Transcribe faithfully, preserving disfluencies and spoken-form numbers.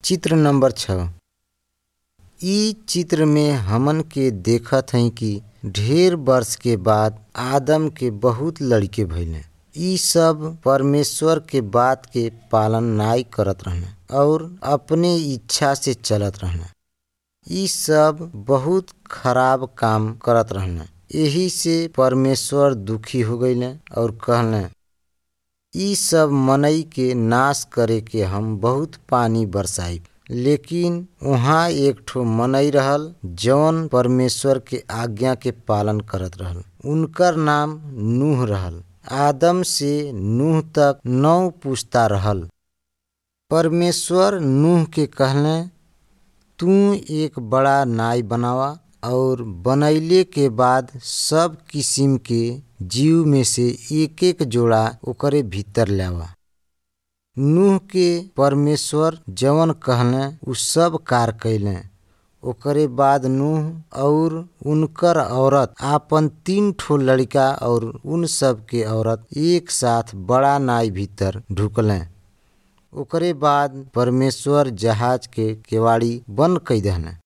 चित्र नंबर छः। इ चित्र में हमन के देखत हई कि ढेर वर्ष के बाद आदम के बहुत लड़के भइले। इ सब परमेश्वर के बात के पालन नाई करत रहने और अपने इच्छा से चलत रहने। इ सब बहुत खराब काम करत रहने। यही से परमेश्वर दुखी हो गईले और कहले इ सब मनई के नाश करे के हम बहुत पानी बरसाई। लेकिन वहाँ एक ठो मनई रहल जौन परमेश्वर के आज्ञा के पालन करत रहल। उनकर नाम नूह रहल। आदम से नूह तक नौ पुश्ता रहल। परमेश्वर नूह के कहले तू एक बड़ा नाई बनावा और बनैले के बाद सब किस्म के जीव में से एक एक जोड़ा ओकरे भीतर लावा। नूह के परमेश्वर जवन कहले उ सब कार कैले। ओकरे बाद नूह और उनकर औरत आपन तीन ठो लड़का और उन सब के औरत एक साथ बड़ा नाई भीतर ढुकले। ओकरे बाद परमेश्वर जहाज के केवाड़ी बंद कई दहले।